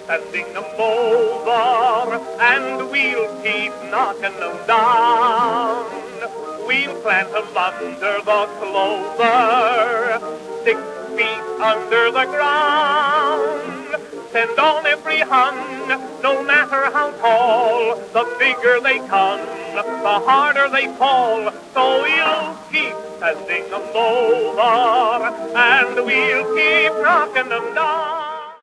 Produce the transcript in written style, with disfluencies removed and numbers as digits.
sending them over, and we'll keep knocking them down. We'll plant them under the clover, 6 feet under the ground. Send on every hun, no matter how tall. The bigger they come, the harder they fall. So we'll keep sending them over, and we'll keep knocking them down.